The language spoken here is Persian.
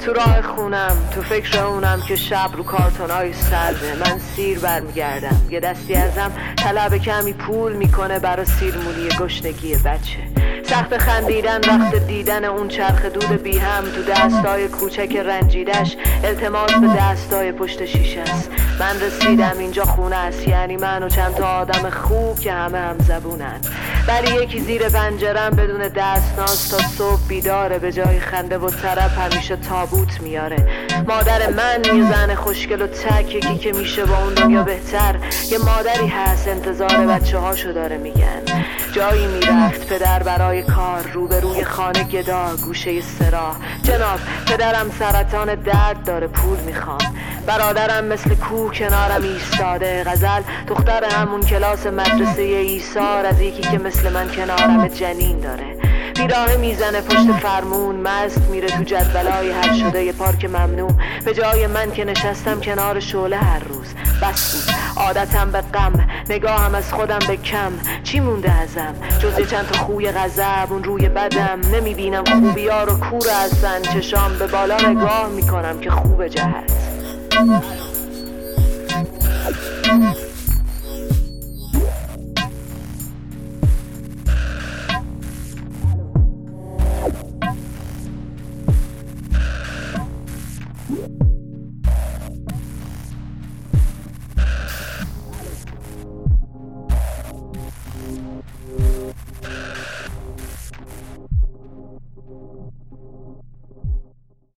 تو راه خونم، تو فکر اونم که شب رو کارتونای سرده. من سیر برمیگردم، یه دستی ازم طلب کمی پول میکنه برا سیرمونی گشنگی بچه. سخت خندیدن وقت دیدن اون چرخ دود بی هم تو دستای کوچک رنجیدش. التماس به دستای پشت شیشه است. من رسیدم اینجا خونه است، یعنی من و چند تا آدم خوب که همه هم زبونن. ولی یکی زیر پنجرم بدون دستناز تا صبح بیداره. به جای خنده و طرب همیشه تابوت میاره. مادر من یه زن خوشگل و تک، یکی که میشه با اون دنیا بهتر. یه مادری هست انتظار بچه هاشو داره میگن. جایی میرفت پدر برای کار، روبروی خانه گدا گوشه سراح. جناب پدرم سرطان درد داره، پول میخوام. برادرم مثل کوه کنارم ایستاده. غزل دختر همون کلاس مدرسه ایثار، از یکی که مثل من کنارم جنین داره. بیراه میزنه پشت فرمون، مست میره تو جدولای حل شده ی پارک ممنوع. به جای من که نشستم کنار شعله هر روز. بس بود عادتم به غم، نگاهم از خودم به کم. چی مونده ازم جز یه چند تا خوی غضب اون روی بدم؟ نمیبینم خوبی‌ها رو کور هستن، چشام به بالا نگاه میکنم که خوب جهت.